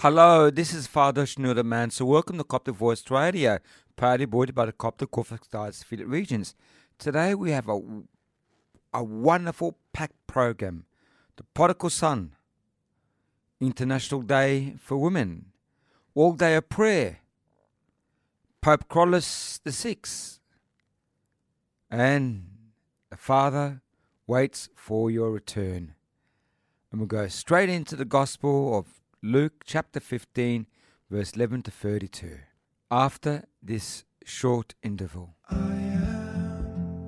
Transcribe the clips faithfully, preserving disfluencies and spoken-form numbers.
Hello, this is Father Shnura Manso. Welcome to Coptic Voice Radio, proudly brought by the Coptic Orthodox Diocese Affiliate Regions. Today we have a, a wonderful packed program. The Prodigal Son, International Day for Women, All Day of Prayer, Pope Carlos the Sixth, and the Father waits for your return. And we'll go straight into the Gospel of Luke chapter fifteen, verse eleven to thirty-two. After this short interval. I am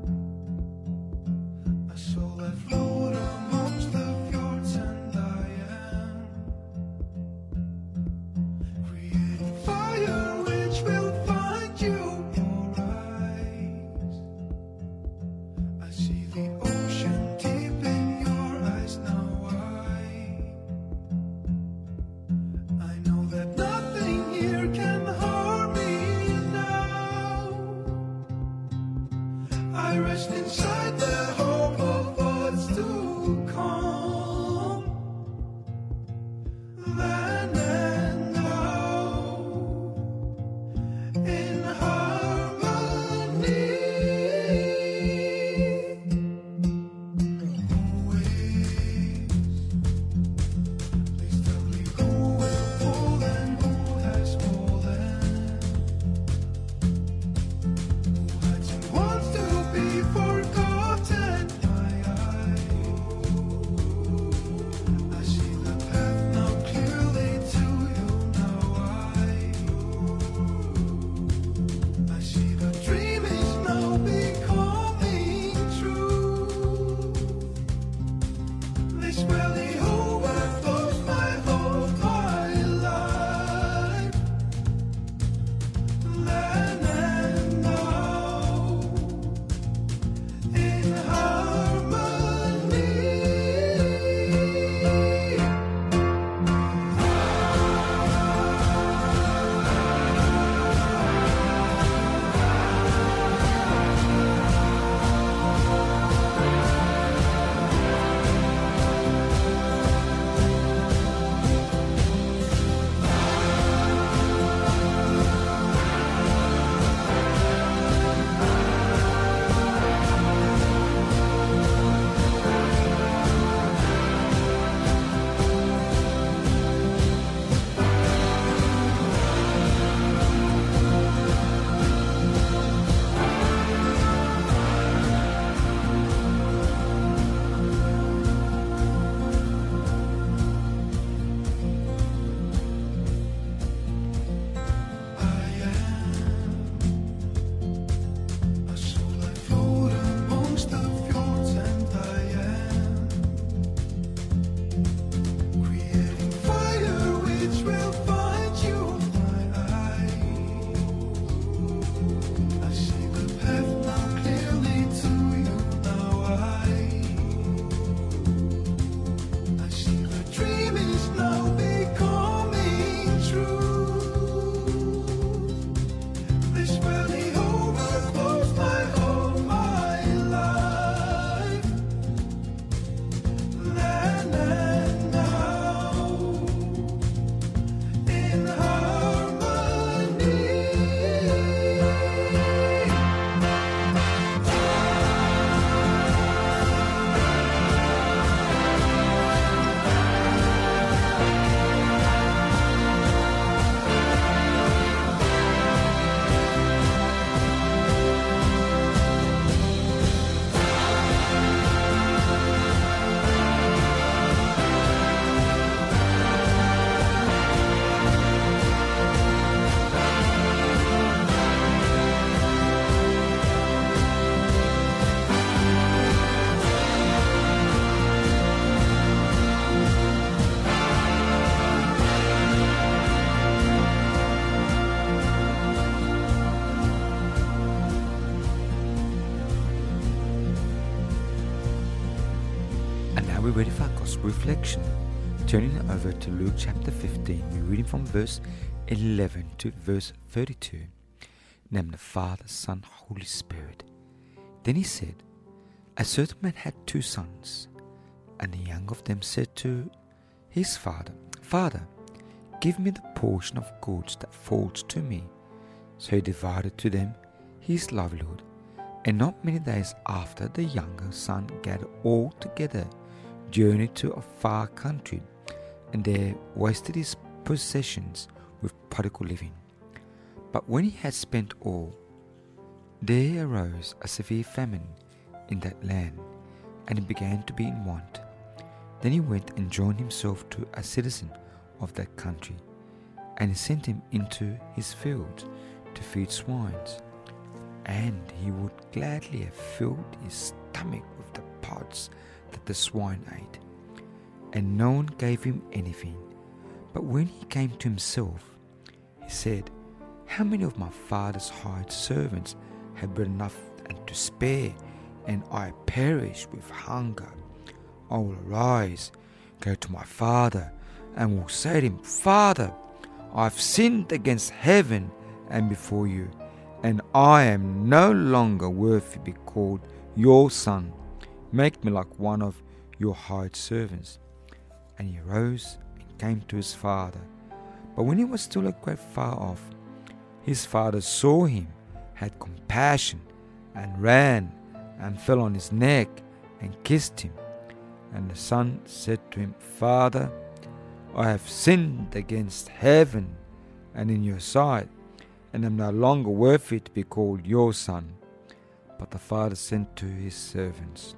a soul that float amongst the fjords, and I am creating fire which will find you, your eyes. I see the ocean deep in your eyes now. I know that nothing here can harm me now. I rest inside the hope of what's to come. Then and now, in harmony. Always, please tell me who will fall and who has fallen, who hides and wants to be forgotten. My eyes, I see the path now clearly to you. Now I, I see the dream is now becoming true. This valley overflows my whole my life. Then and now, in harmony. A soul that float amongst the fjords, and I am creating fire which will find you. My eyes, I see the path now clearly to you. Now I, I see the dream is now becoming true. This valley overflows my whole my life. Then and now, in harmony. And now we're ready for our Gospel reflection. Turning over to Luke chapter fifteen, we're reading from verse eleven to verse thirty-two. In the name of the Father, Son, Holy Spirit. Then he said, A certain man had two sons, and the young of them said to his father, Father, give me the portion of goods that falls to me. So he divided to them his livelihood. And not many days after, the younger son gathered all together, journeyed to a far country, and there wasted his possessions with prodigal living. But when he had spent all, there arose a severe famine in that land, and he began to be in want. Then he went and joined himself to a citizen of that country, and he sent him into his fields to feed swines. And he would gladly have filled his stomach with the pods that the swine ate, and no one gave him anything. But when he came to himself, he said, How many of my father's hired servants have bread enough and to spare, and I perish with hunger? I will arise, go to my father, and will say to him, Father, I have sinned against heaven and before you, and I am no longer worthy to be called your son. Make me like one of your hired servants. And he arose and came to his father. But when he was still a great far off, his father saw him, had compassion, and ran, and fell on his neck, and kissed him. And the son said to him, Father, I have sinned against heaven and in your sight, and am no longer worthy to be called your son. But the father said to his servants,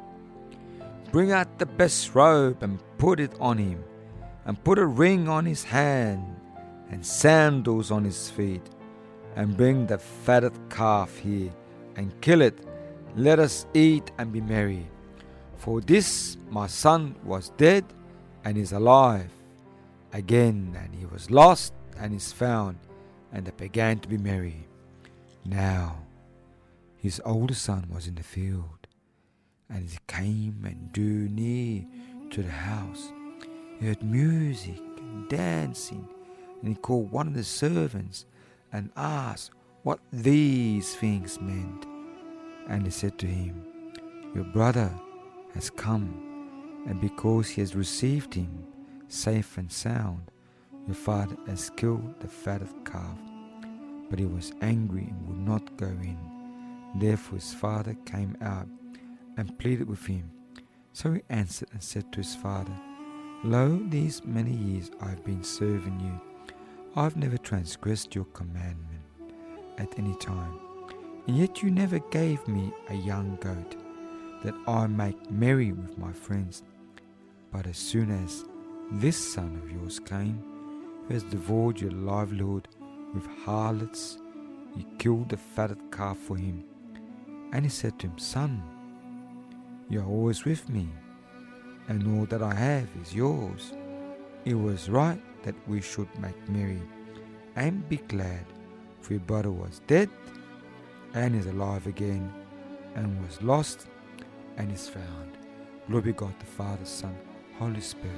Bring out the best robe and put it on him, and put a ring on his hand and sandals on his feet, and bring the fatted calf here and kill it. Let us eat and be merry. For this my son was dead and is alive again, and he was lost and is found. And they began to be merry. Now his older son was in the field, and as he came and drew near to the house, he heard music and dancing, and he called one of the servants and asked what these things meant. And he said to him, Your brother has come, and because he has received him safe and sound, your father has killed the fatted calf. But he was angry and would not go in. Therefore his father came out and pleaded with him. So he answered and said to his father, Lo, these many years I have been serving you. I have never transgressed your commandment at any time. And yet you never gave me a young goat, that I make merry with my friends. But as soon as this son of yours came, who has devoured your livelihood with harlots, you killed the fatted calf for him. And he said to him, Son, you are always with me, and all that I have is yours. It was right that we should make merry and be glad, for your brother was dead and is alive again, and was lost and is found. Glory be God the Father, Son, Holy Spirit.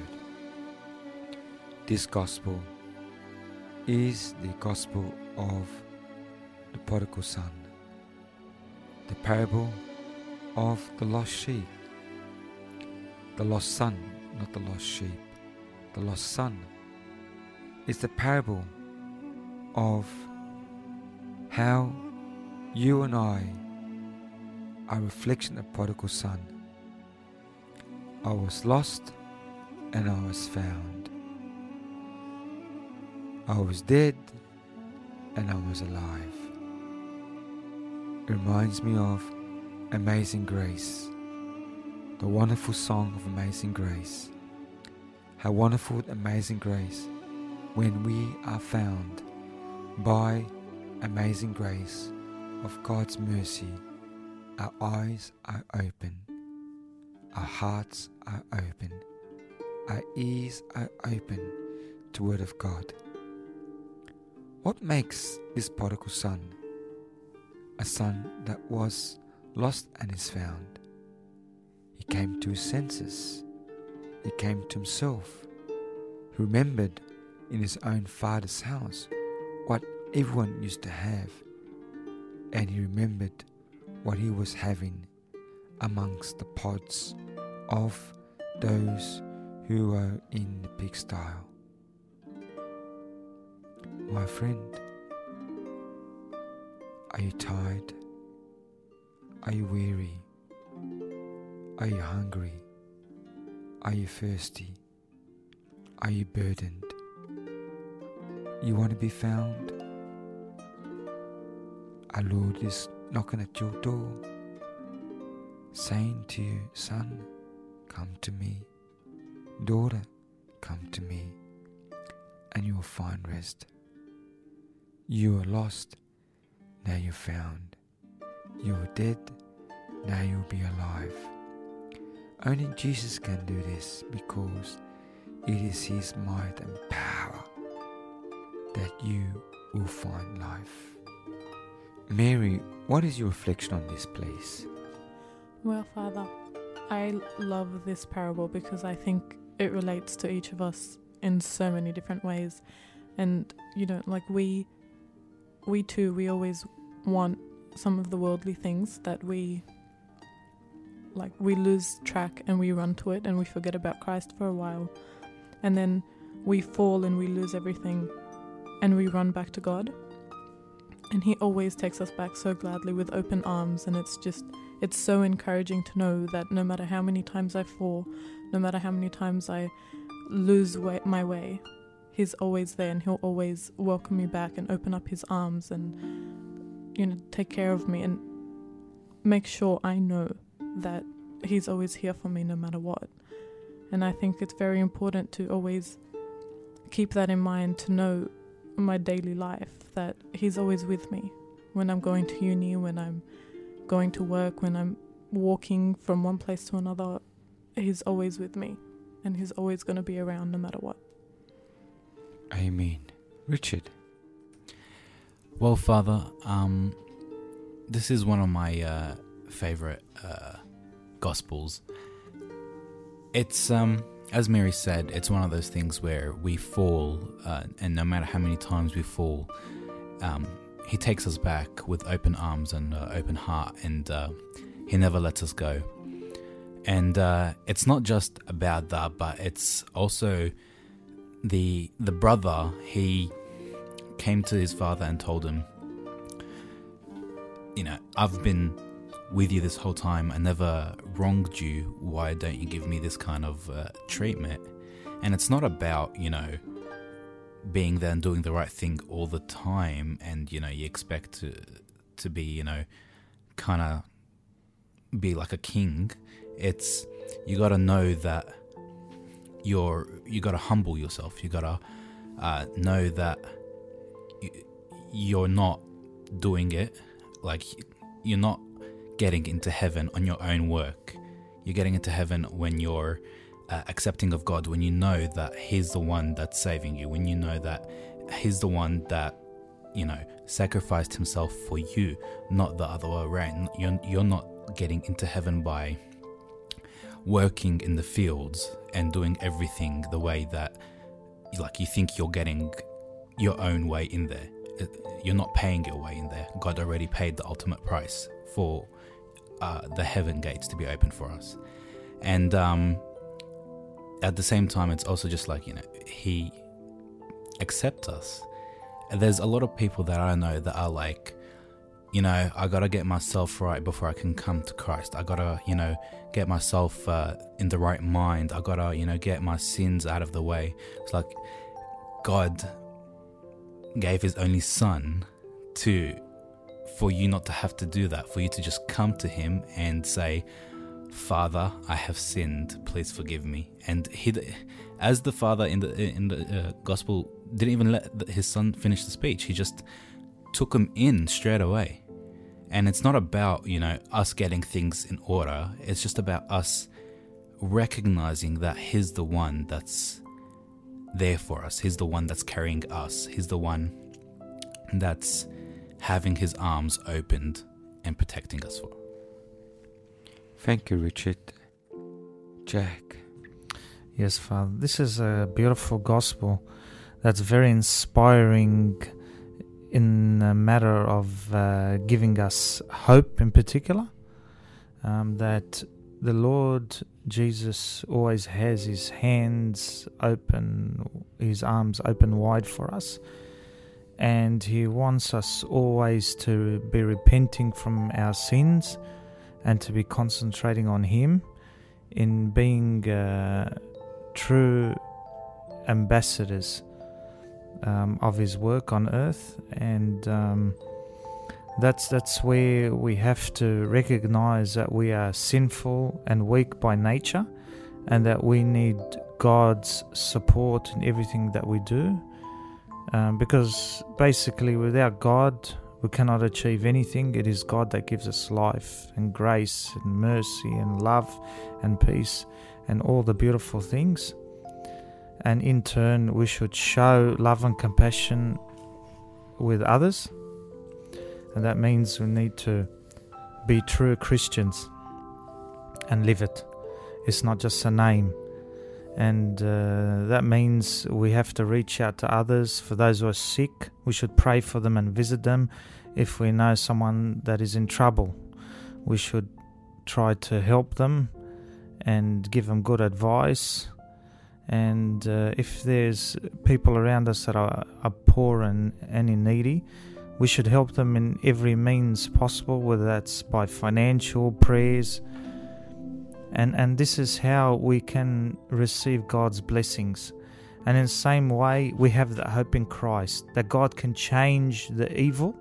This gospel is the gospel of the prodigal son, the parable of the lost sheep, the lost son, not the lost sheep. The lost son is the parable of how you and I are a reflection of the prodigal son. I was lost and I was found. I was dead and I was alive. It reminds me of Amazing Grace, the wonderful song of Amazing Grace. How wonderful, amazing grace, when we are found by amazing grace of God's mercy. Our eyes are open, our hearts are open, our ears are open to the Word of God. What makes this prodigal son a son that was lost and is found? He came to his senses. He came to himself. He remembered in his own father's house what everyone used to have, and he remembered what he was having amongst the pods of those who were in the pigsty. My friend, are you tired? Are you weary? Are you hungry? Are you thirsty? Are you burdened? You want to be found? Our Lord is knocking at your door, saying to you, son, come to me. Daughter, come to me, and you will find rest. You were lost, now you're found. You were dead, now you'll be alive. Only Jesus can do this, because it is His might and power that you will find life. Mary, what is your reflection on this place? Well, Father, I love this parable because I think it relates to each of us in so many different ways. And, you know, like we, we too, we always want some of the worldly things that we, like we lose track and we run to it and we forget about Christ for a while. And then we fall and we lose everything and we run back to God. And He always takes us back so gladly with open arms. And it's just, it's so encouraging to know that no matter how many times I fall, no matter how many times I lose way, my way, He's always there and He'll always welcome me back and open up His arms and, you know, take care of me and make sure I know that He's always here for me no matter what. And I think it's very important to always keep that in mind, to know in my daily life that He's always with me when I'm going to uni, when I'm going to work, when I'm walking from one place to another. He's always with me and He's always going to be around no matter what. Amen. Richard? Well, Father, um, this is one of my uh, favourite uh, Gospels. It's, um, as Mary said, it's one of those things where we fall, uh, and no matter how many times we fall, um, He takes us back with open arms and uh, open heart, and uh, He never lets us go. And uh, it's not just about that, but it's also the the brother. He came to his father and told him, you know, I've been with you this whole time. I never wronged you. Why don't you give me this kind of uh, treatment? And it's not about, you know, being there and doing the right thing all the time, and, you know, you expect to to be, you know, kind of be like a king. It's, you got to know that you're, you got to humble yourself. You got to uh, know that you, you're not doing it, like, you're not getting into heaven on your own work. You're getting into heaven when you're uh, accepting of God, when you know that He's the one that's saving you, when you know that He's the one that, you know, sacrificed Himself for you, not the other way around. You're, you're not getting into heaven by working in the fields and doing everything the way that, like, you think you're getting your own way in there. You're not paying your way in there. God already paid the ultimate price for uh, the heaven gates to be open for us. And um, at the same time, it's also just like, you know, He accepts us. And there's a lot of people that I know that are like, you know, I gotta get myself right before I can come to Christ. I gotta, you know, get myself uh, in the right mind. I gotta, you know, get my sins out of the way. It's like God gave His only Son to, for you not to have to do that, for you to just come to Him and say, Father, I have sinned, please forgive me. And he, as the Father in the in the uh, Gospel didn't even let His Son finish the speech. He just took him in straight away. And it's not about, you know, us getting things in order. It's just about us recognizing that He's the one that's there for us. He's the one that's carrying us. He's the one that's having His arms opened and protecting us for. Thank you, Richard. Jack? Yes, Father. This is a beautiful gospel that's very inspiring in a matter of uh, giving us hope in particular, um, that the Lord Jesus always has His hands open, His arms open wide for us. and He wants us always to be repenting from our sins and to be concentrating on Him in being uh, true ambassadors um, of His work on earth. And um, that's that's where we have to recognize that we are sinful and weak by nature, and that we need God's support in everything that we do. Um, because basically without God we cannot achieve anything. It is God that gives us life and grace and mercy and love and peace and all the beautiful things. And in turn we should show love and compassion with others. And that means we need to be true Christians and live it. It's not just a name. And uh, that means we have to reach out to others. For those who are sick, we should pray for them and visit them. If we know someone that is in trouble, we should try to help them and give them good advice. And uh, if there's people around us that are, are poor and, and in needy, we should help them in every means possible, whether that's by financial prayers. And and this is how we can receive God's blessings. And in the same way, we have the hope in Christ, that God can change the evil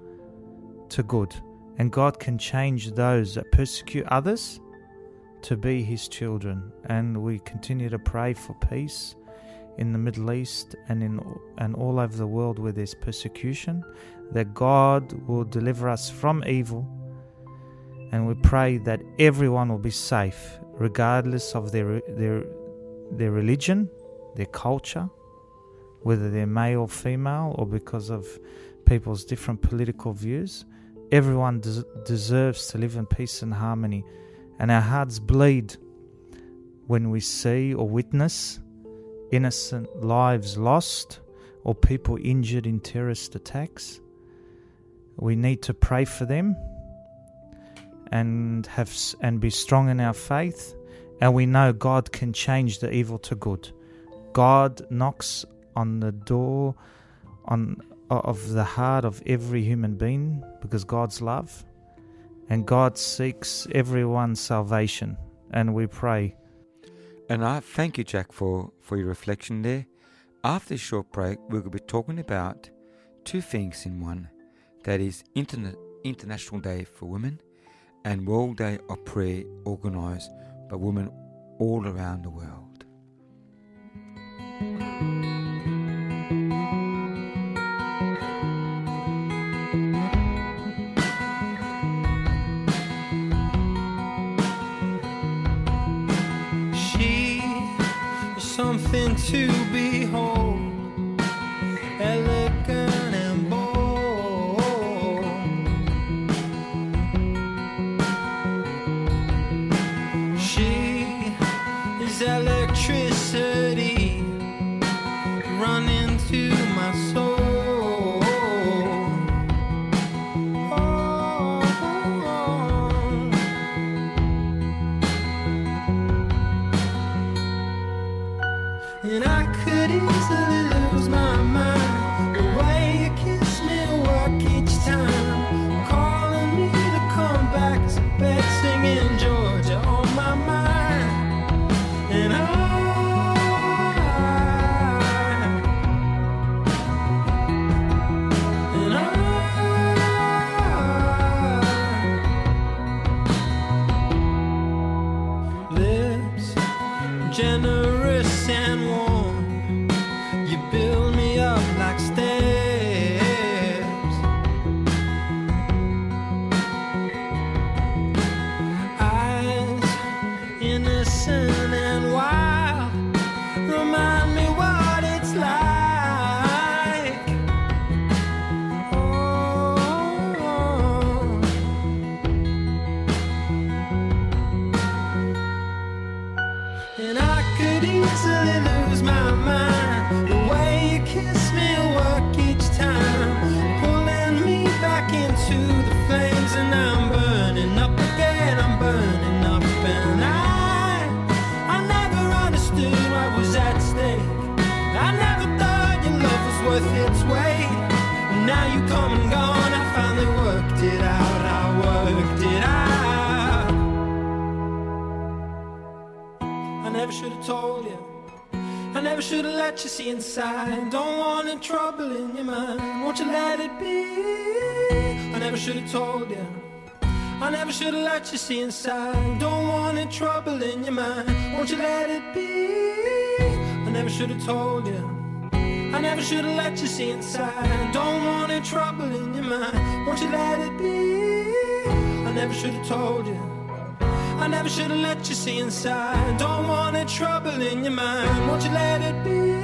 to good. And God can change those that persecute others to be His children. And we continue to pray for peace in the Middle East and in and all over the world where there's persecution, that God will deliver us from evil. And we pray that everyone will be safe, regardless of their their their religion, their culture, whether they're male or female, or because of people's different political views. Everyone des- deserves to live in peace and harmony. And our hearts bleed when we see or witness innocent lives lost or people injured in terrorist attacks. We need to pray for them and have and be strong in our faith, and we know God can change the evil to good. God knocks on the door on of the heart of every human being because God's love, and God seeks everyone's salvation. And we pray. And I thank you, Jack, for, for your reflection there. After this short break, we're going to be talking about two things in one. That is Interna- International Day for Women and World Day of Prayer, organised by women all around the world. She is something to behold, elegant and bold. She is electricity running to my soul. And I could easily lose my mind. The way you kiss me work each time, calling me to come back to bed, singing Georgia on my mind. And I, and I, lips generous and warm, you build me up like steps. Eyes innocent and wild, remind me what it's like. Oh, and I could easily lose my mind. The way you kiss me work each time, pulling me back into the flames, and I'm burning up again. I'm burning up, and I, I never understood what was at stake. I never thought your love was worth its weight. Now you come and gone, I finally worked it out, I worked it out. I never should have told you, I never should have let you see inside. Don't want any trouble in your mind, won't you let it be? I never should have told you, I never should have let you see inside. Don't want any trouble in your mind, won't you let it be? I never should have told you, I never should have let you see inside. Don't want any trouble in your mind, won't you let it be? I never should have told you, I never should have let you see inside. Don't want any trouble in your mind, won't you let it be?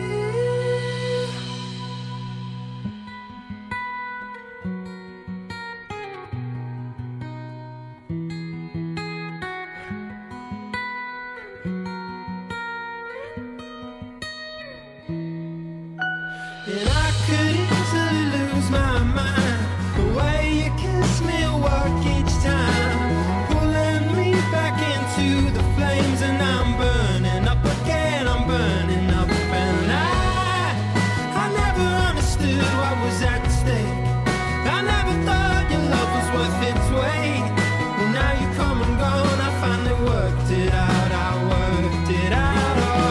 And I could easily lose my mind, the way you kiss me at work each time, pulling me back into the flames, and I'm burning up again, I'm burning up, and I, I never understood what was at stake. I never thought your love was worth its weight. Well, now you come and gone, I finally worked it out, I worked it out.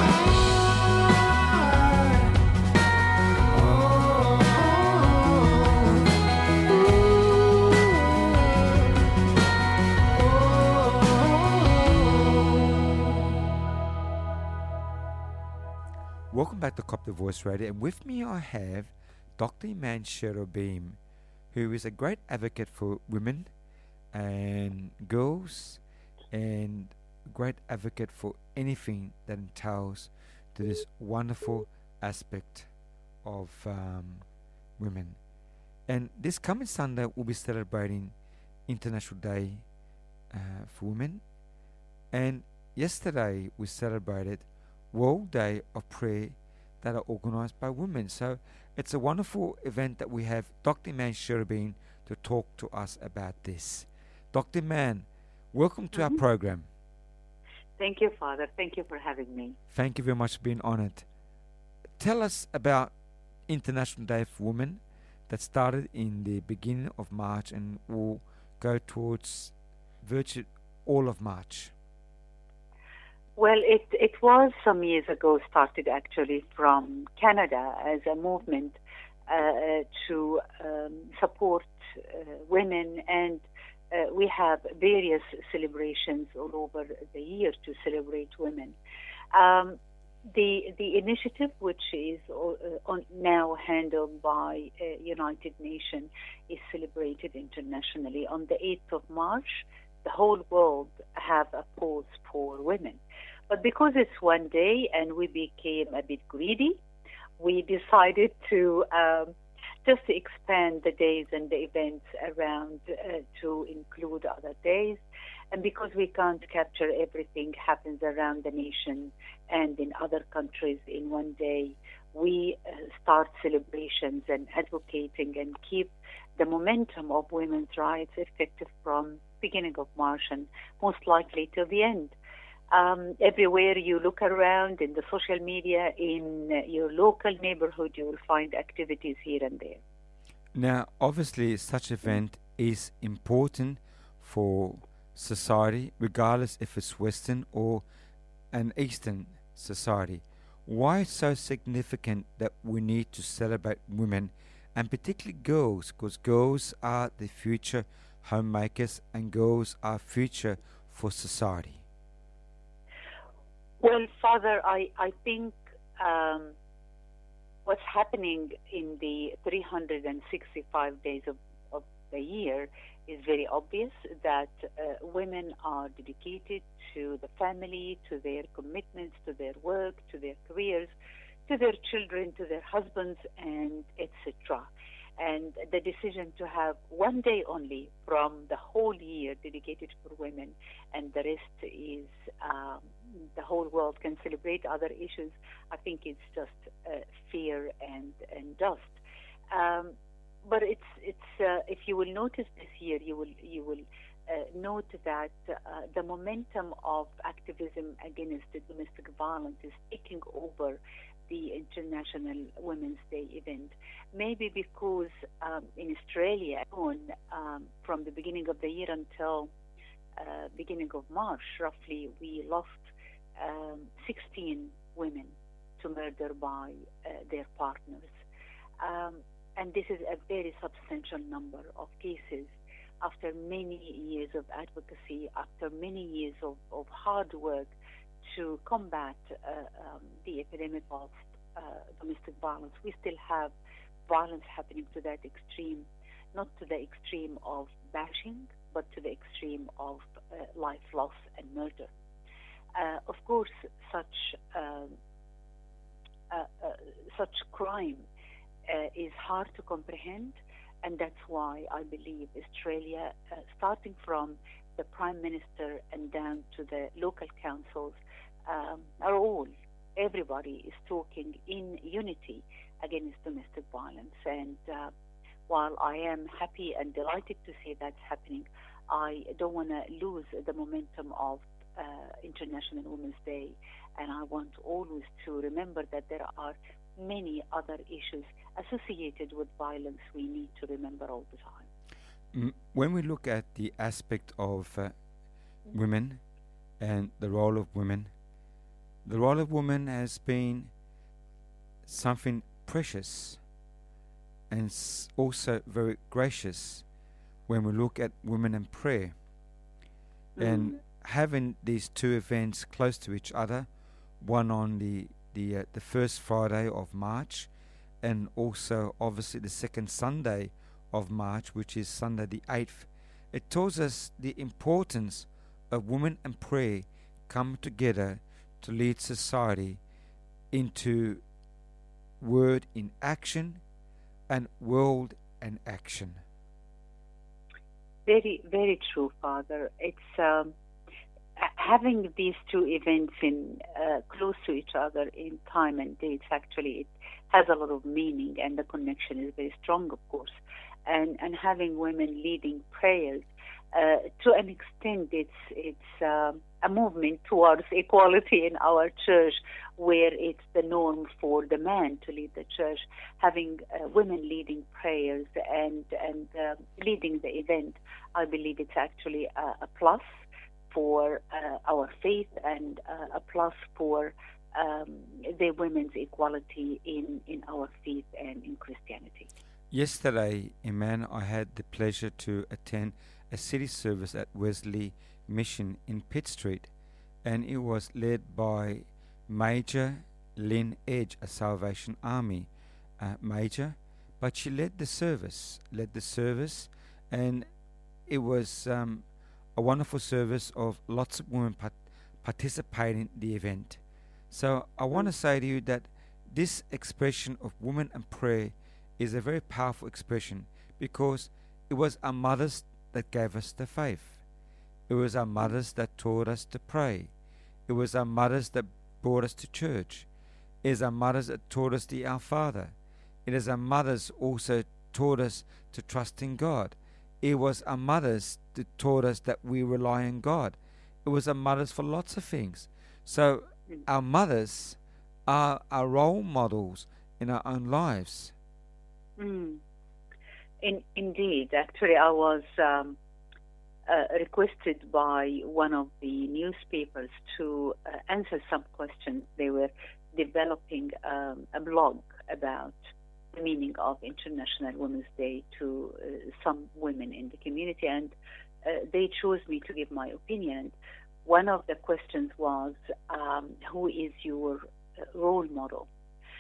Welcome back to Coptic Voice Radio, and with me I have Doctor Iman Cherubim, who is a great advocate for women and girls, and a great advocate for anything that entails to this wonderful aspect of um, women. And this coming Sunday we'll be celebrating International Day uh, for Women, and yesterday we celebrated World Day of Prayer that are organized by women. So it's a wonderful event that we have Doctor Iman Cherubim to talk to us about this. Doctor Iman, welcome to Mhm. our program. Thank you, Father. Thank you for having me. Thank you very much for being honored. Tell us about International Day for Women that started in the beginning of March and will go towards virtually all of March. Well, it, it was some years ago started actually from Canada as a movement uh, to um, support uh, women, and uh, we have various celebrations all over the year to celebrate women. Um, the the initiative, which is uh, on, now handled by uh, United Nations, is celebrated internationally on the eighth of March. The whole world have a pause for women. But because it's one day and we became a bit greedy, we decided to um, just to expand the days and the events around uh, to include other days. And because we can't capture everything happens around the nation and in other countries in one day, we uh, start celebrations and advocating and keep the momentum of women's rights effective from beginning of March and most likely till the end. Um, everywhere you look around in the social media, in uh, your local neighborhood, you will find activities here and there. Now, obviously, such event is important for society, regardless if it's Western or an Eastern society. Why it's so significant that we need to celebrate women, and particularly girls, because girls are the future homemakers and girls are future for society? Well, Father, I, I think um, what's happening in the three hundred sixty-five days of, of the year is very obvious, that uh, women are dedicated to the family, to their commitments, to their work, to their careers, to their children, to their husbands, and et cetera. And the decision to have one day only from the whole year dedicated for women, and the rest is um, the whole world can celebrate other issues, I think it's just uh, fear and, and dust. Um, but it's it's uh, if you will notice this year, you will you will uh, note that uh, the momentum of activism against the domestic violence is taking over the International Women's Day event. Maybe because um, in Australia, um, from the beginning of the year until uh, beginning of March, roughly, we lost um, sixteen women to murder by uh, their partners. Um, and this is a very substantial number of cases after many years of advocacy, after many years of, of hard work to combat uh, um, the epidemic of uh, domestic violence. We still have violence happening to that extreme, not to the extreme of bashing, but to the extreme of uh, life loss and murder. Uh, of course, such um, uh, uh, such crime uh, is hard to comprehend, and that's why I believe Australia, uh, starting from the Prime Minister and down to the local councils, um, are all, everybody is talking in unity against domestic violence. And uh, while I am happy and delighted to see that's happening, I don't want to lose the momentum of uh, International Women's Day, and I want always to remember that there are many other issues associated with violence we need to remember all the time. When we look at the aspect of uh, women and the role of women, the role of women has been something precious and s- also very gracious when we look at women and prayer. And having these two events close to each other, one on the the, uh, the first Friday of March, and also obviously the second Sunday of March, which is Sunday the eighth, it tells us the importance of women and prayer come together to lead society into word in action and world in action. Very, very true, Father. It's um, having these two events in uh, close to each other in time and dates. Actually, it has a lot of meaning, and the connection is very strong, of course. And and having women leading prayers, uh, to an extent, it's it's um, a movement towards equality in our church, where it's the norm for the man to lead the church. Having uh, women leading prayers and and uh, leading the event, I believe it's actually a, a plus for uh, our faith, and uh, a plus for um, the women's equality in, in our faith and in Christianity. Yesterday, Iman, I had the pleasure to attend a city service at Wesley Mission in Pitt Street, and it was led by Major Lynn Edge, a Salvation Army uh, major, but she led the service, led the service, and it was um, a wonderful service of lots of women part- participating in the event. So I want to say to you that this expression of women and prayer is a very powerful expression, because it was our mothers that gave us the faith. It was our mothers that taught us to pray. It was our mothers that brought us to church. It is our mothers that taught us the Our Father. It is our mothers also taught us to trust in God. It was our mothers that taught us that we rely on God. It was our mothers for lots of things. So our mothers are our role models in our own lives. Mm. In, indeed, actually, I was um, uh, requested by one of the newspapers to uh, answer some questions. They were developing um, a blog about the meaning of International Women's Day to uh, some women in the community, and uh, they chose me to give my opinion. One of the questions was, um, who is your uh, role model?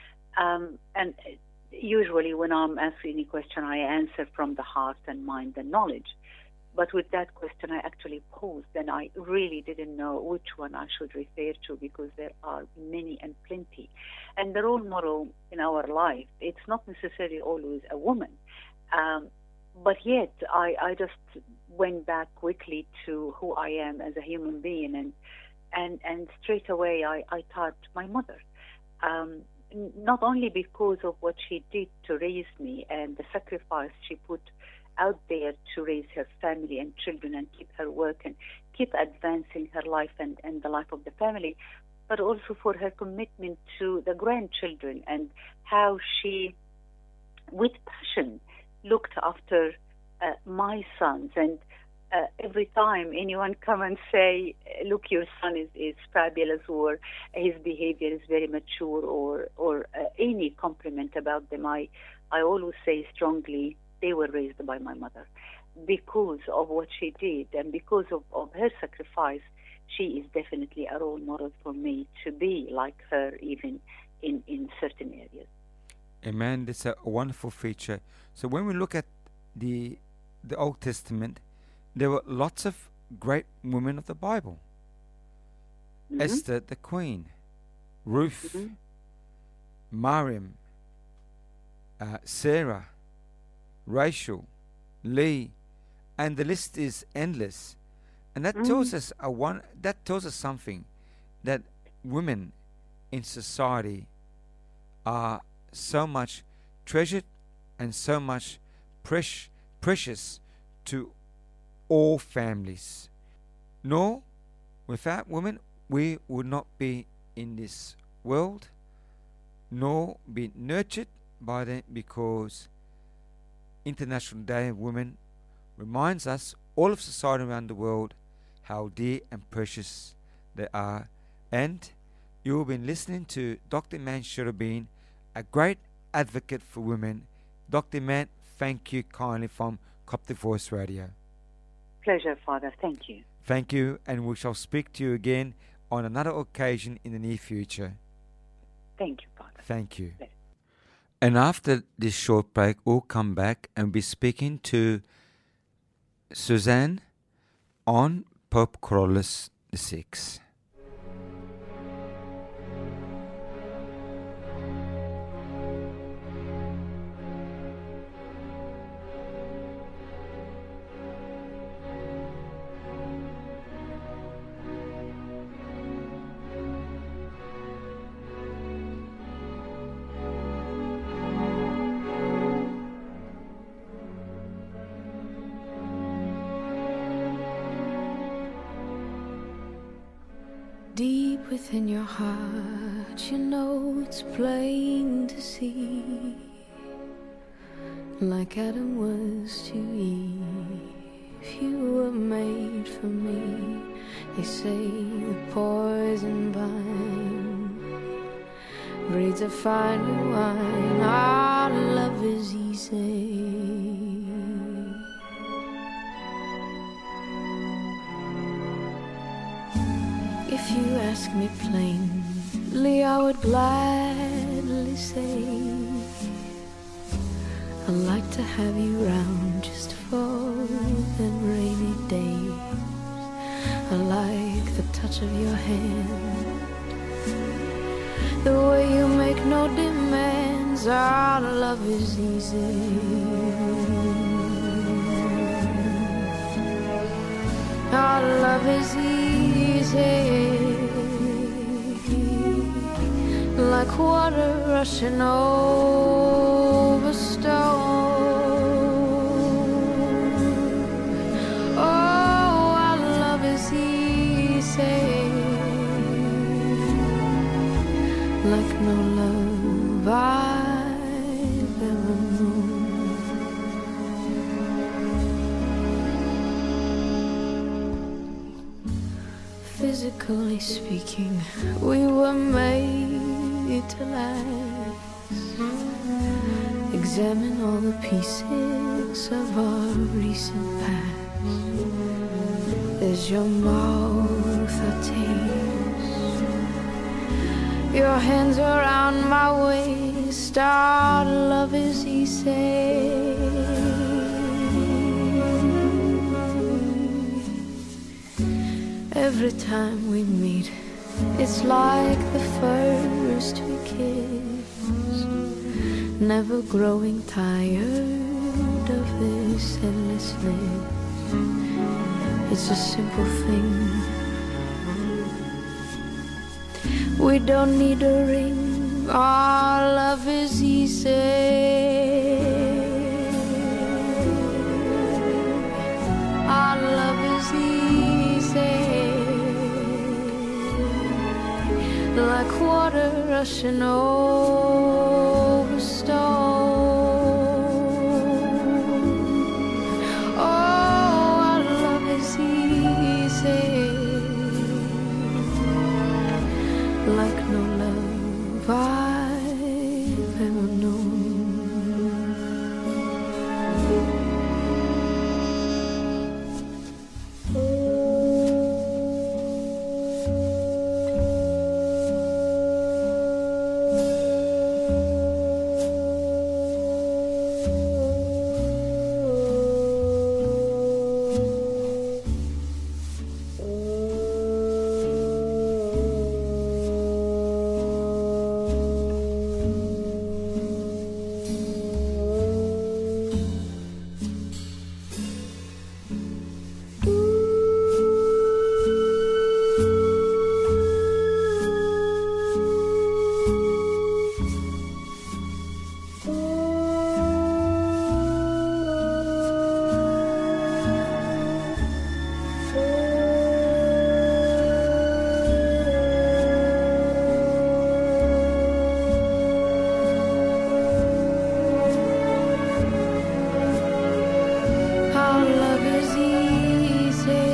Um, and usually when I'm asking a question, I answer from the heart and mind and knowledge. But with that question, I actually paused, and I really didn't know which one I should refer to, because there are many and plenty. And the role model in our life, it's not necessarily always a woman. Um, but yet, I, I just went back quickly to who I am as a human being, and and, and straight away I, I thought my mother. Um, not only because of what she did to raise me and the sacrifice she put out there to raise her family and children and keep her work and keep advancing her life and, and the life of the family, but also for her commitment to the grandchildren and how she, with passion, looked after uh, my sons. And uh, every time anyone come and say, look, your son is, is fabulous, or his behavior is very mature, or, or uh, any compliment about them, I, I always say strongly, they were raised by my mother. Because of what she did and because of, of her sacrifice, she is definitely a role model for me to be like her, even in, in certain areas. Amen. That's a wonderful feature. So when we look at the the Old Testament, there were lots of great women of the Bible. Mhm. Esther, the queen, Ruth, Mhm. Miriam, uh, Sarah, Rachel, Lee, and the list is endless. And that tells us a one. That tells us something, that women in society are so much treasured and so much precious precious to all families. Nor, without women, we would not be in this world, nor be nurtured by them, because International Day of Women reminds us, all of society around the world, how dear and precious they are. And you've been listening to Doctor Iman Cherubin, a great advocate for women. Doctor Iman, thank you kindly from Coptic Voice Radio. Pleasure, Father. Thank you. Thank you, and we shall speak to you again on another occasion in the near future. Thank you, Father. Thank you. Yes. And after this short break, we'll come back and be speaking to Suzanne on Pope Carolus the Sixth. Deep within your heart, you know it's plain to see. Like Adam was to Eve, you were made for me. They say the poison vine breeds a finer wine. Our love is easy. If you ask me plainly, I would gladly say I'd like to have you round just for them rainy days. I like the touch of your hand, the way you make no demands. Our love is easy. Our love is easy, like water rushing over stone. Oh, our love is easy, like no love I've ever known. Physically speaking, we were made to last. Examine all the pieces of our recent past. There's your mouth I taste, your hands around my waist. Our love is easy. Every time we meet, it's like the first we kiss. Never growing tired of this endlessness. It's a simple thing. We don't need a ring. Our love is easy. Our love is easy. like water rushing over stone. Oh, our love is easy, like no love I've ever known. Our love is easy,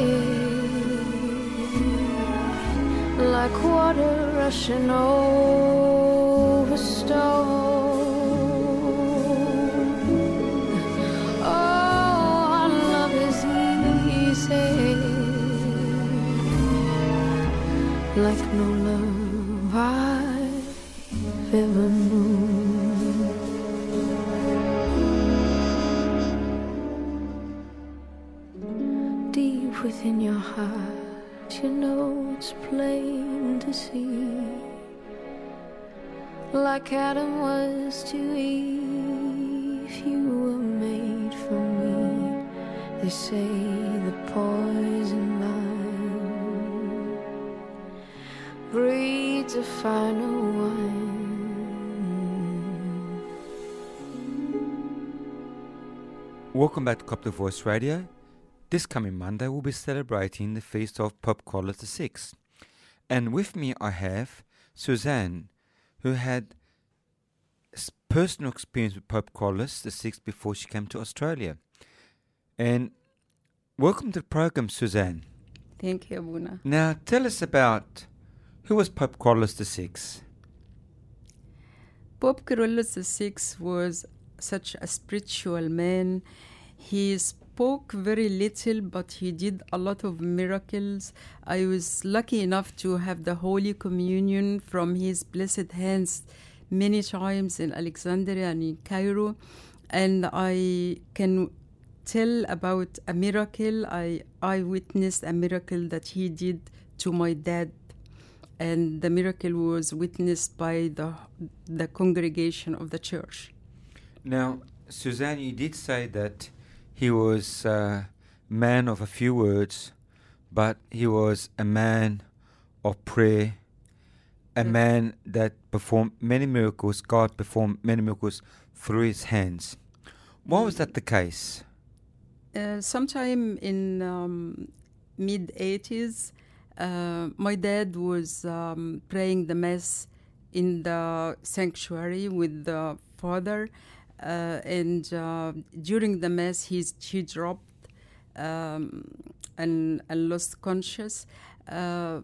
like water rushing over stone. Oh, our love is easy, like no love I've ever known. Deep within your heart, you know it's plain to see, like Adam was to Eve, you were made for me. They say the poison vine breeds a finer wine. Welcome back to Coptic Voice Radio. This coming Monday we'll be celebrating the feast of Pope Carlos the Sixth. And with me I have Suzanne, who had s- personal experience with Pope Carlos the Sixth before she came to Australia. And welcome to the program, Suzanne. Thank you, Abuna. Now tell us about who was Pope Carlos the Sixth. Pope Carlos the Sixth was such a spiritual man. He spoke very little, but he did a lot of miracles. I was lucky enough to have the Holy Communion from his blessed hands many times in Alexandria and in Cairo. And I can tell about a miracle. I, I witnessed a miracle that he did to my dad. And the miracle was witnessed by the, the congregation of the church. Now, Suzanne, you did say that he was a man of a few words, but he was a man of prayer, a Yes. man that performed many miracles. God performed many miracles through his hands. Why was that the case? Uh, sometime in um, mid eighties, uh, my dad was um, praying the mass in the sanctuary with the father, uh, and uh, during the mass he's, he dropped um, and, and lost conscious. Uh,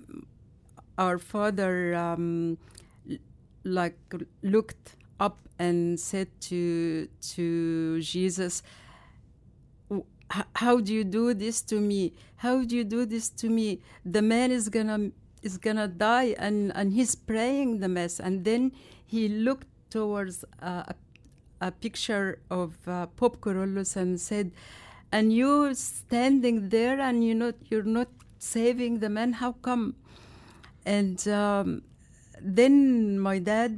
our father um, l- like looked up and said to to Jesus, "W- h- how do you do this to me? How do you do this to me? The man is gonna is gonna die, and, and he's praying the mass." And then he looked towards uh, a, a picture of uh, Pope Carolus and said, "And you standing there, and you not you're not saving the man? How come?" And um, then my dad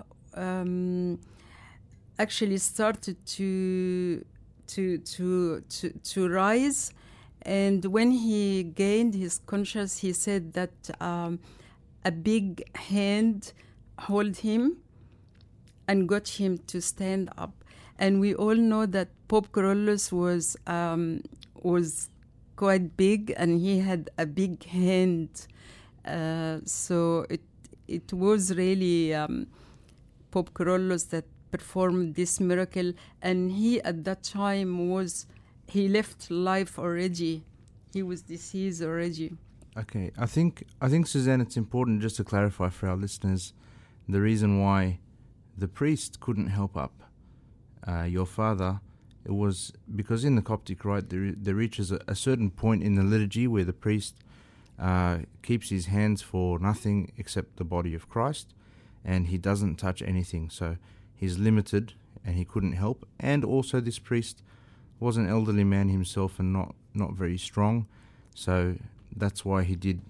um, actually started to to to to to rise, and when he gained his conscience, he said that um, a big hand held him and got him to stand up. And we all know that Pope Carolus was um, was quite big, and he had a big hand. Uh, so it it was really um, Pope Kyrillos that performed this miracle, and he at that time was he left life already. He was deceased already. Okay, I think I think Suzanne, it's important just to clarify for our listeners the reason why the priest couldn't help up uh, your father. It was because in the Coptic rite there there reaches a, a certain point in the liturgy where the priest uh, keeps his hands for nothing except the body of Christ, and he doesn't touch anything. So he's limited, and he couldn't help. And also, this priest was an elderly man himself and not not very strong, so that's why he did.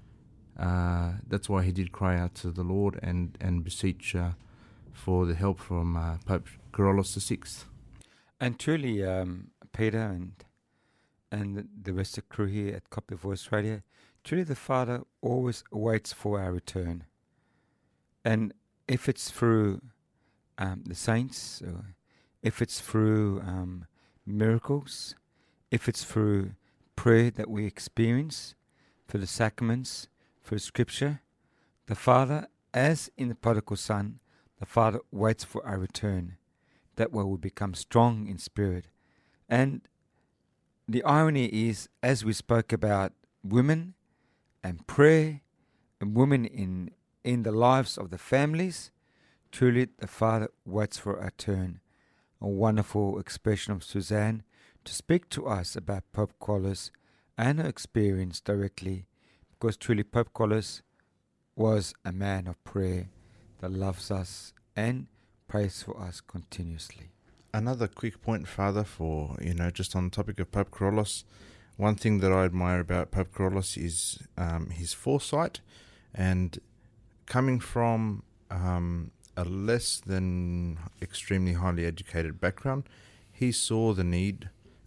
Uh, that's why he did cry out to the Lord and and beseech uh, for the help from uh, Pope Kyrillos the Sixth. And truly, um, Peter and and the- the rest of the crew here at Coptic Voice Radio, truly the Father always waits for our return. And if it's through um, the saints, or if it's through um, miracles, if it's through prayer that we experience, through the sacraments, through Scripture, the Father, as in the prodigal son, the Father waits for our return. That way we become strong in spirit. And the irony is, as we spoke about women and prayer and women in, in the lives of the families, truly the Father waits for our turn. A wonderful expression of Suzanne to speak to us about Pope Kyrillos and her experience directly, because truly Pope Kyrillos was a man of prayer that loves us and prays for us continuously. Another quick point, Father, for, you know, just on the topic of Pope Kyrillos, one thing that I admire about Pope Kyrillos is um, his foresight, and coming from um, a less than extremely highly educated background, he saw the need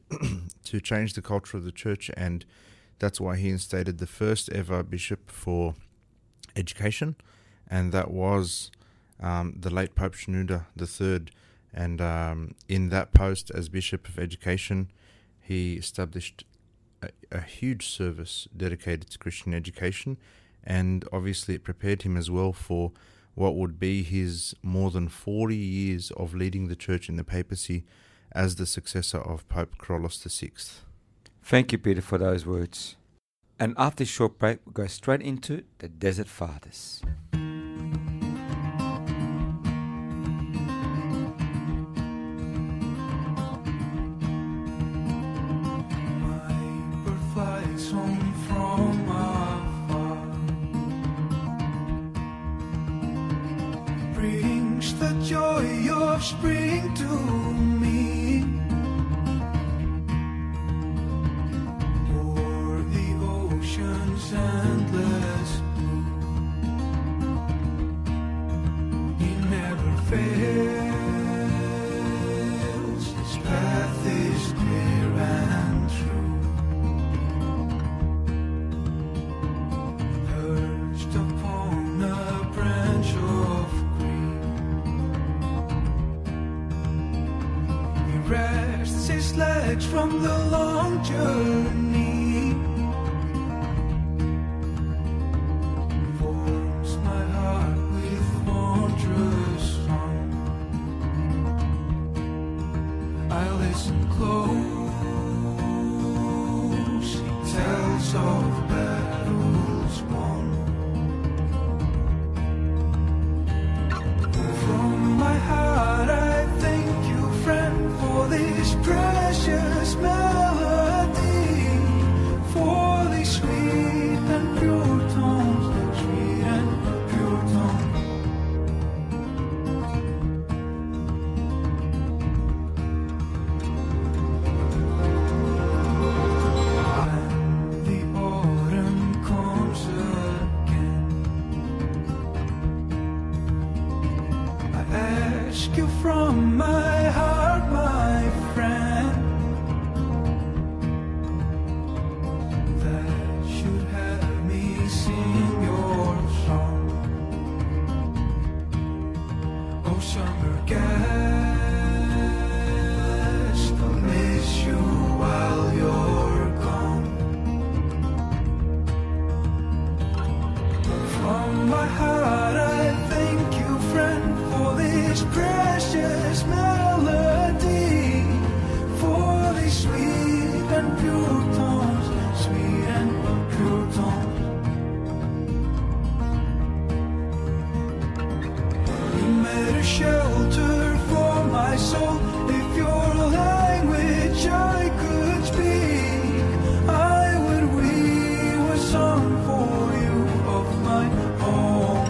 to change the culture of the church, and that's why he instated the first ever bishop for education, and that was um, the late Pope Shenouda the Third. And um, in that post as Bishop of Education, he established a, a huge service dedicated to Christian education, and obviously it prepared him as well for what would be his more than forty years of leading the church in the papacy as the successor of Pope Kyrillos the Sixth. Thank you, Peter, for those words. And after a short break, we'll go straight into the Desert Fathers. My bird flies home from afar, brings the joy of spring to me. O'er the ocean's endless blue, he never fails. His path is clear and true. Perched upon a branch of green, he rests his legs from the long journey, warms my heart with wondrous song. I listen close, he tells of battles won. From my heart I thank you, friend, for this precious melody, for these sweet and pure tones, sweet and pure tones. When the autumn comes again, I ask you from my heart, my friend, that should have me sing your song. Oh, summer guest, I'll miss you while you're gone. From my heart this melody for these sweet and pure tones, sweet and pure tones. You made a shelter for my soul. If your language I could speak, I would weave a song for you of my own.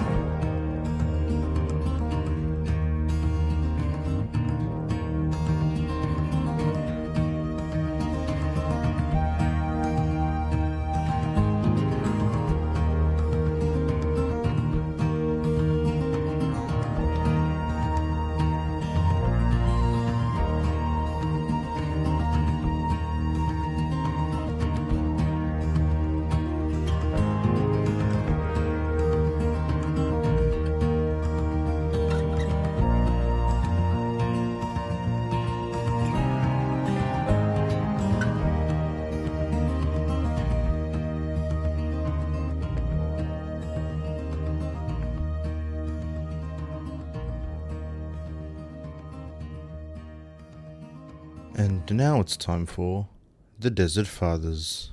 And now it's time for the Desert Fathers.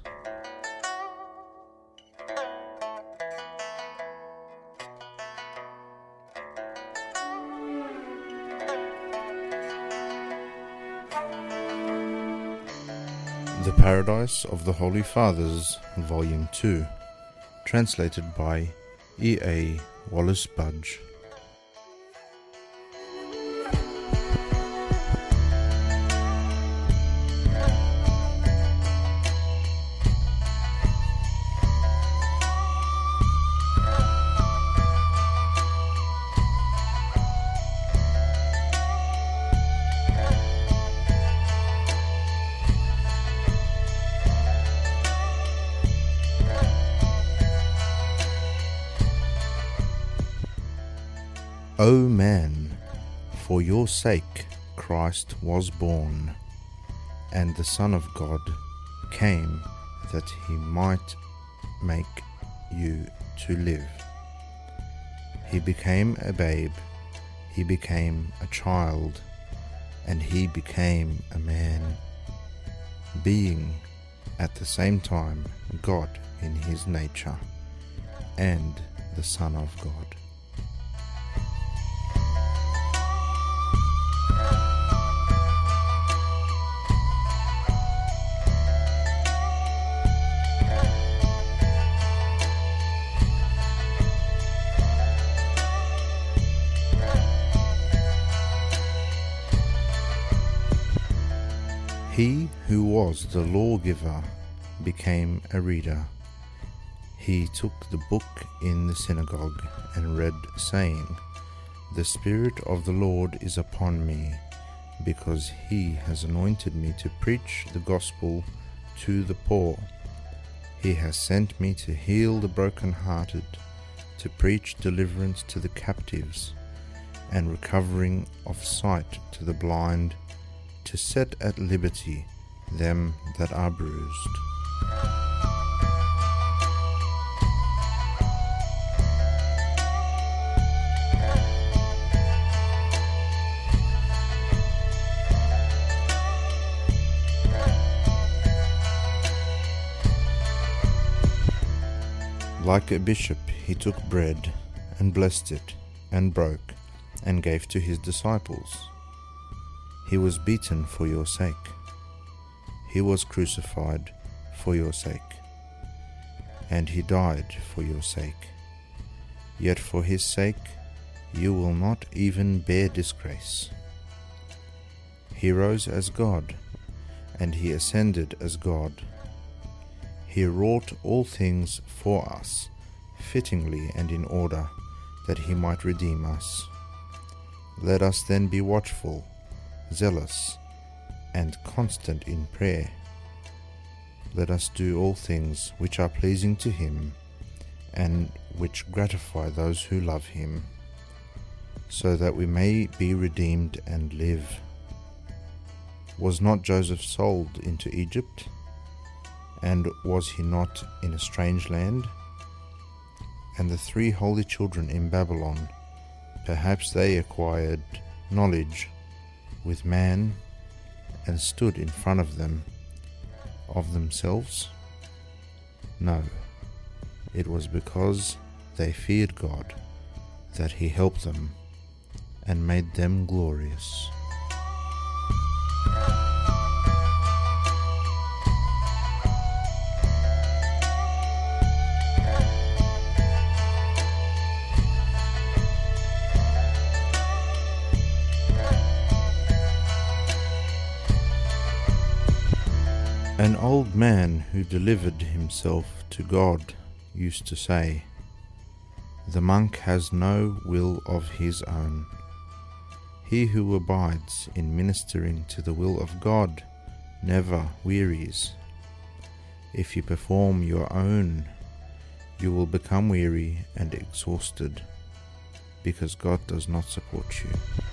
The Paradise of the Holy Fathers, Volume two, translated by E A Wallace Budge. O man, for your sake Christ was born, and the Son of God came that he might make you to live. He became a babe, he became a child, and he became a man, being at the same time God in his nature, and the Son of God. He who was the lawgiver became a reader. He took the book in the synagogue and read, saying, The Spirit of the Lord is upon me, because he has anointed me to preach the gospel to the poor. He has sent me to heal the brokenhearted, to preach deliverance to the captives, and recovering of sight to the blind, to set at liberty them that are bruised. Like a bishop, he took bread and blessed it, and broke, and gave to his disciples. He was beaten for your sake. He was crucified for your sake. And he died for your sake. Yet for his sake you will not even bear disgrace. He rose as God, and he ascended as God. He wrought all things for us, fittingly and in order, that he might redeem us. Let us then be watchful, zealous, and constant in prayer. Let us do all things which are pleasing to him, and which gratify those who love him, so that we may be redeemed and live. Was not Joseph sold into Egypt? And was he not in a strange land? And the three holy children in Babylon, perhaps they acquired knowledge with man and stood in front of them of themselves? No, it was because they feared God that he helped them and made them glorious. An old man who delivered himself to God used to say, "The monk has no will of his own. He who abides in ministering to the will of God never wearies. If you perform your own, you will become weary and exhausted, because God does not support you."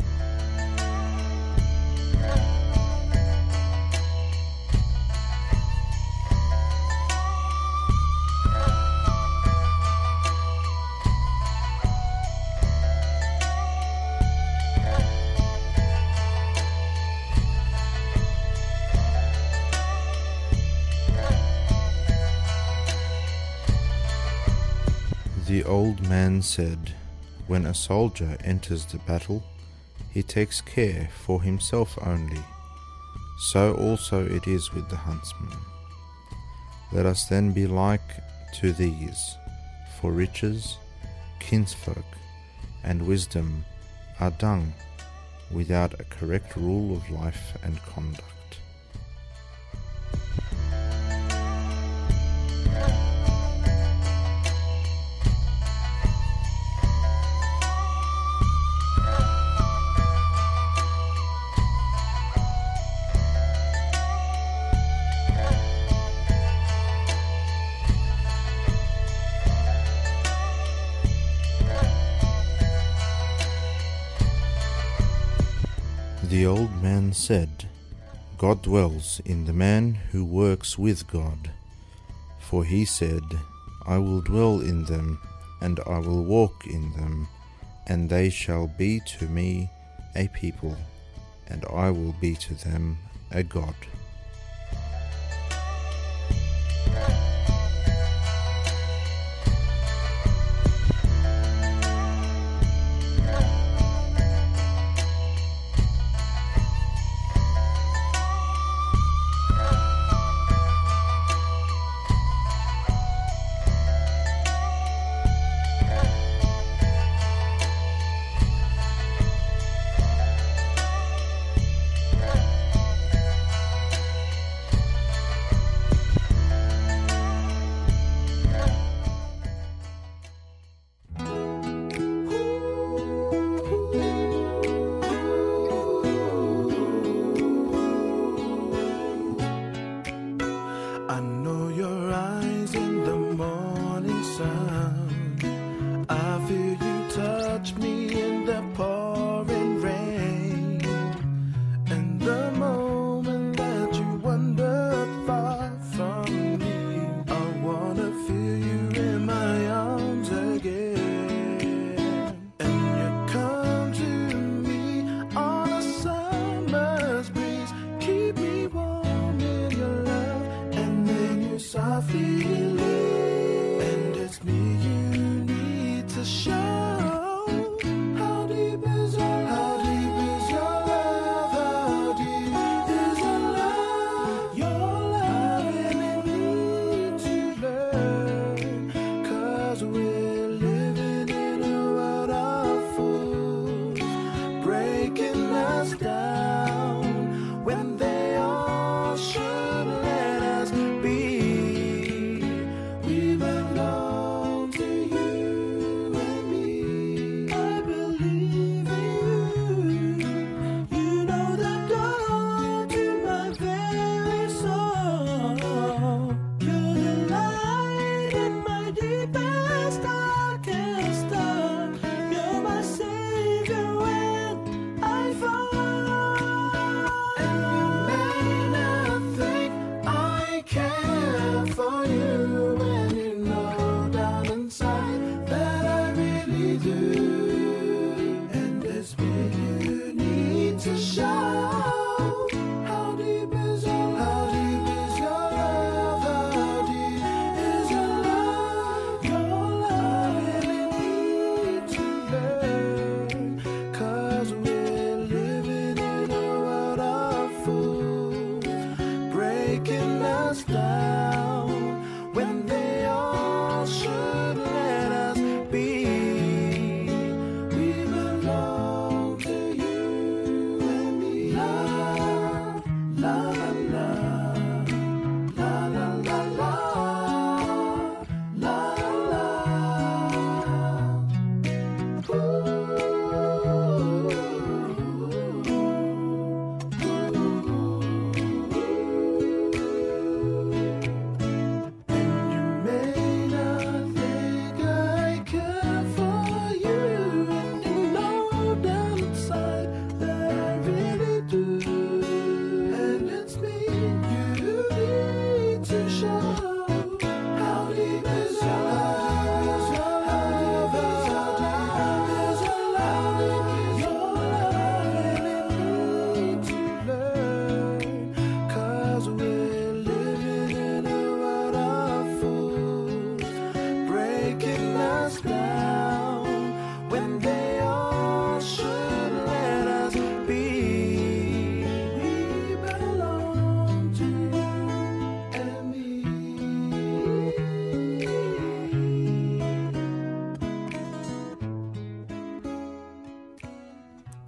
The old man said, "When a soldier enters the battle, he takes care for himself only. So also it is with the huntsman. Let us then be like to these, for riches, kinsfolk, and wisdom are dung without a correct rule of life and conduct." The old man said, "God dwells in the man who works with God. For he said, 'I will dwell in them, and I will walk in them, and they shall be to me a people, and I will be to them a God.'"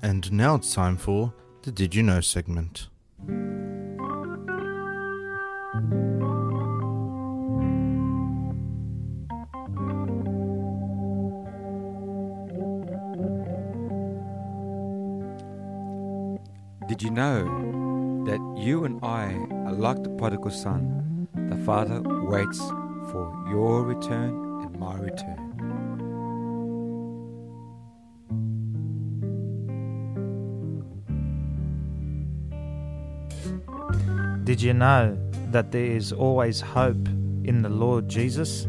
And now it's time for the Did You Know segment. Did you know that you and I are like the prodigal son? The Father waits for your return and my return. Did you know that there is always hope in the Lord Jesus?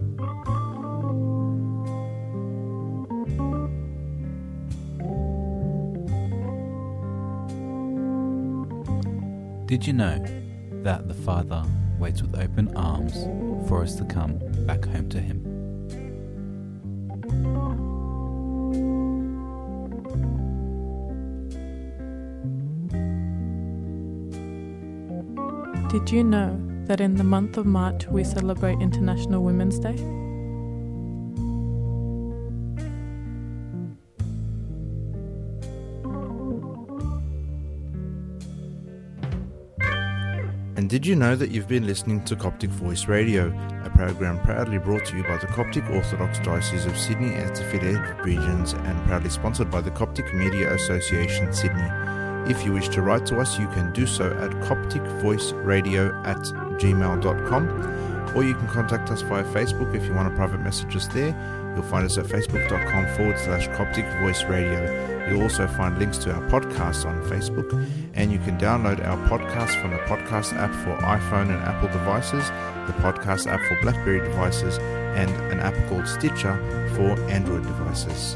Did you know that the Father waits with open arms for us to come back home to Him? Did you know that in the month of March we celebrate International Women's Day? And did you know that you've been listening to Coptic Voice Radio, a program proudly brought to you by the Coptic Orthodox Diocese of Sydney and its affiliated regions and proudly sponsored by the Coptic Media Association Sydney. If you wish to write to us, you can do so at copticvoiceradio at gmail dot com, or you can contact us via Facebook if you want to private message us there. You'll find us at facebook.com forward slash Coptic Voice Radio. You'll also find links to our podcasts on Facebook, and you can download our podcast from the podcast app for iPhone and Apple devices, the podcast app for BlackBerry devices, and an app called Stitcher for Android devices.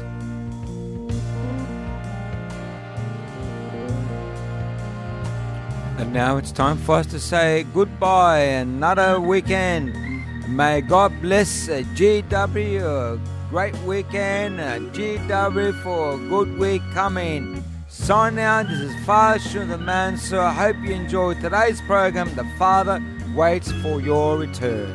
And now it's time for us to say goodbye. Another weekend. May God bless uh, G W. A great weekend. Uh, G W for a good week coming. Sign out. This is Father the Man. So I hope you enjoyed today's program. The Father waits for your return.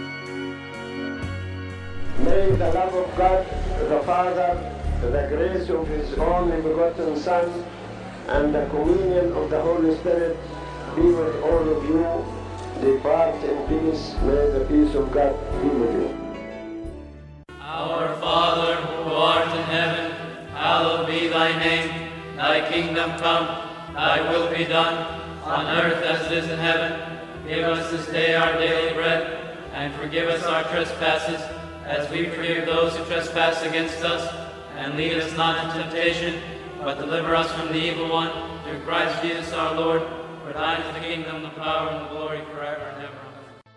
May the love of God, the Father, the grace of His only begotten Son, and the communion of the Holy Spirit be with all of you. Depart in peace. May the peace of God be with you. Our Father, who art in heaven, hallowed be thy name. Thy kingdom come, thy will be done, on earth as it is in heaven. Give us this day our daily bread, and forgive us our trespasses, as we forgive those who trespass against us. And lead us not into temptation, but deliver us from the evil one. Through Christ Jesus our Lord, for thine is the kingdom, the power, and the glory forever and ever.